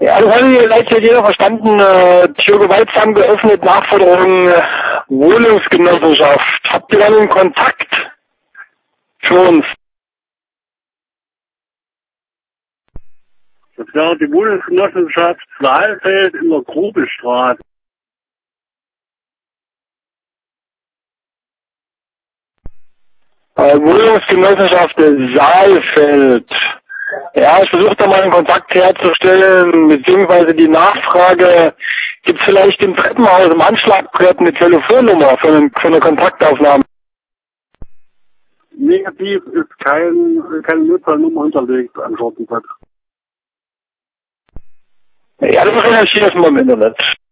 Ja, das hat vielleicht hat jeder verstanden. Tür gewaltsam geöffnet, Nachforderung Wohnungsgenossenschaft. Habt ihr dann einen Kontakt für uns? Das wäre die Wohnungsgenossenschaft Saalfeld in der Grubestraße. Wohnungsgenossenschaft Saalfeld. Ja, ich versuche da mal einen Kontakt herzustellen, beziehungsweise die Nachfrage, gibt es vielleicht im Treppenhaus im Anschlagbrett eine Telefonnummer für eine Kontaktaufnahme? Negativ ist keine Notfallnummer hinterlegt am Schortenplatz. Ja, das recherchiere ich mal im Internet.